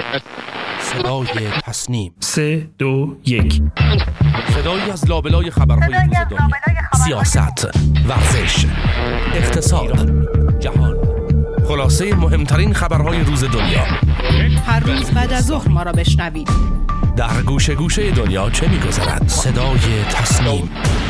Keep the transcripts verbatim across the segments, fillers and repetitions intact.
صدای تصنیم. سه دو یک. صدایی از لابلای خبرهای روز دنیا، سیاست، ورزش، اقتصاد، جهان، خلاصه مهمترین خبرهای روز دنیا. هر روز بعد از ظهر ما را بشنوید. در گوشه گوشه دنیا چه می‌گذرد؟ صدای تصنیم.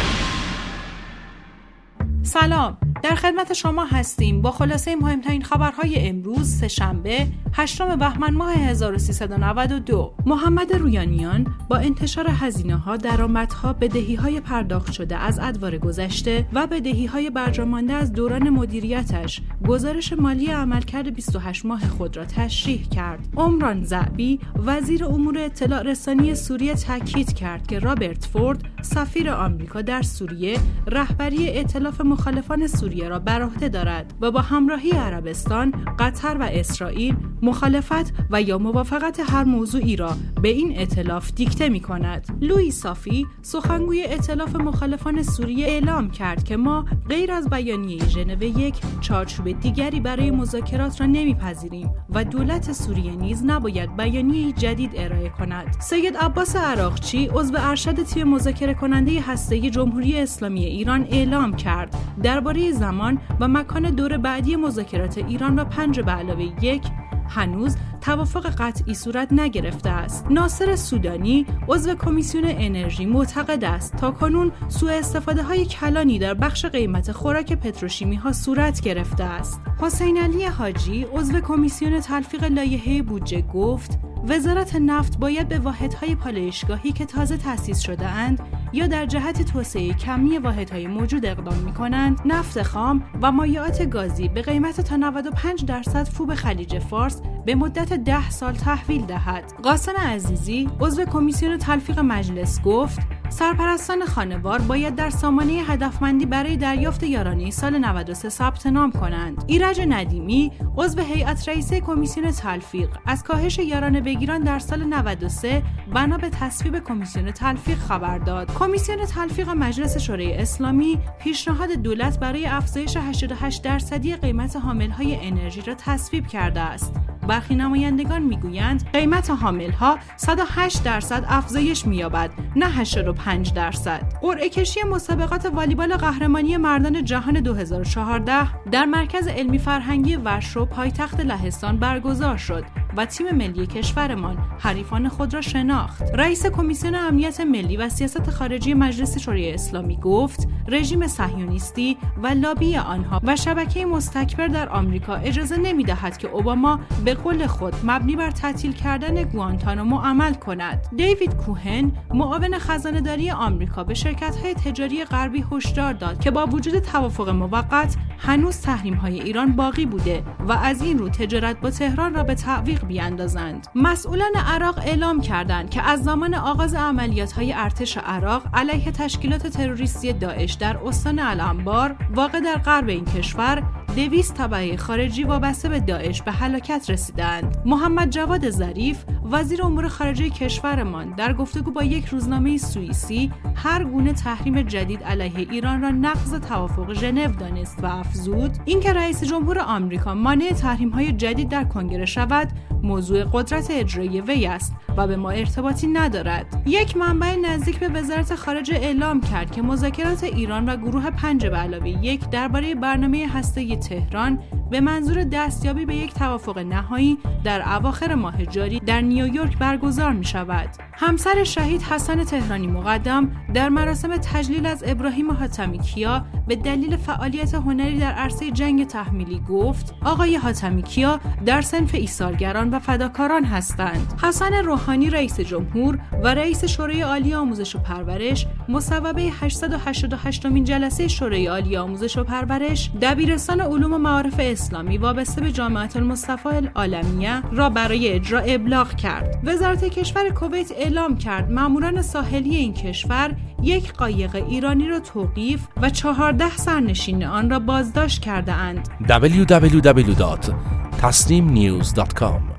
سلام، در خدمت شما هستیم با خلاصه مهمترین خبرهای امروز سه‌شنبه هشتم بهمن ماه هزار و سیصد و نود و دو. محمد رویانیان با انتشار هزینه‌ها، درآمدها، بدهی‌های پرداخت شده از ادوار گذشته و بدهی‌های برجامانده از دوران مدیریتش، گزارش مالی عملکرد بیست و هشت ماه خود را تشریح کرد. عمران زعبی وزیر امور اطلاع رسانی سوریه تاکید کرد که رابرت فورد سفیر آمریکا در سوریه رهبری ائتلاف مخالفان سوریه را بر عهده دارد و با همراهی عربستان، قطر و اسرائیل مخالفت و یا موافقت هر موضوعی را به این ائتلاف دیکته می‌کند. لوئی صافی سخنگوی ائتلاف مخالفان سوریه اعلام کرد که ما غیر از بیانیه ژنو یک چارچوب دیگری برای مذاکرات را نمی‌پذیریم و دولت سوریه نیز نباید بیانیه جدید ارائه کند. سید عباس عراقچی عضو ارشد تیم مذاکره کننده هسته‌ای جمهوری اسلامی ایران اعلام کرد درباره زمان و مکان دور بعدی مذاکرات ایران و پنج به علاوه یک هنوز توافق قطعی صورت نگرفته است. ناصر سودانی عضو کمیسیون انرژی معتقد است تاکنون سوء استفاده های کلانی در بخش قیمت خوراک پتروشیمی ها صورت گرفته است. حسین علی حاجی عضو کمیسیون تلفیق لایحه بودجه گفت وزارت نفت باید به واحدهای پالایشگاهی که تازه تأسیس شده اند یا در جهت توسعه کمی واحدهای موجود اقدام می‌کنند، نفت خام و مایعات گازی به قیمت تا نود و پنج درصد فوب خلیج فارس به مدت ده سال تحویل دهد. قاسم عزیزی عضو کمیسیون تلفیق مجلس گفت سرپرستان خانوار باید در سامانه هدفمندی برای دریافت یارانه سال نود و سه ثبت نام کنند. ایرج ندیمی عضو هیئت رئیسه کمیسیون تلفیق از کاهش یارانه بگیران در سال نود و سه بنا به تصویب کمیسیون تلفیق خبر داد. کمیسیون تلفیق مجلس شورای اسلامی پیشنهاد دولت برای افزایش هشتاد و هشت درصدی قیمت حاملهای انرژی را تصویب کرده است. برخی نمایندگان میگویند قیمت حاملها صد و هشت درصد افزایش می‌یابد، نه هشتاد و پنج درصد. قرعه کشی مسابقات والیبال قهرمانی مردان جهان دو هزار و چهارده در مرکز علمی فرهنگی ورشو پایتخت لهستان برگزار شد و تیم ملی کشورمان حریفان خود را شناخت. رئیس کمیسیون امنیت ملی و سیاست خارجی مجلس شورای اسلامی گفت رژیم صهیونیستی و لابی آنها و شبکه مستکبر در آمریکا اجازه نمی‌دهد که اوباما به قول خود مبنی بر تعطیل کردن گوانتانامو عمل کند. دیوید کوهن معاون خزانه‌داری آمریکا به شرکت‌های تجاری غربی هشدار داد که با وجود توافق موقت هنوز تحریم‌های ایران باقی بوده و از این رو تجارت با تهران را به تعویق بیاندازند. مسئولان عراق اعلام کردند که از زمان آغاز عملیات‌های ارتش عراق علیه تشکیلات تروریستی داعش در استان الانبار واقع در غرب این کشور دویست تبعه خارجی وابسته به داعش به هلاکت رسیدند. محمد جواد ظریف وزیر امور خارجه کشورمان در گفتگو با یک روزنامه سوئیسی هر گونه تحریم جدید علیه ایران را نقض توافق ژنو دانست و افزود اینکه رئیس جمهور آمریکا مانع تحریم‌های جدید در کنگره شود موضوع قدرت اجرایی وی است و به ما ارتباطی ندارد. یک منبع نزدیک به وزارت خارجه اعلام کرد که مذاکرات ایران و گروه پنج به علاوه یک درباره برنامه هسته‌ای تهران به منظور دستیابی به یک توافق نهایی در اواخر ماه جاری در نیویورک برگزار می شود. همسر شهید حسن تهرانی مقدم در مراسم تجلیل از ابراهیم حاتمی کیا به دلیل فعالیت هنری در عرصه جنگ تحمیلی گفت آقای حاتمی کیا در صنف ایثارگران و فداکاران هستند. حسن روحانی رئیس جمهور و رئیس شورای عالی آموزش و پرورش مصوبه هشتصد و هشتاد و هشتمین جلسه شورای عالی آموزش و پرورش دبیرستان علوم و معارف اسلامی وابسته به جامعه المصطفى العالمیه را برای اجرا ابلاغ کرد. وزارت کشور کویت اعلام کرد ماموران ساحلی این کشور یک قایق ایرانی را توقیف و چهارده سرنشین آن را بازداشت کرده اند. دبلیو دبلیو دبلیو دات تصنیم نیوز دات کام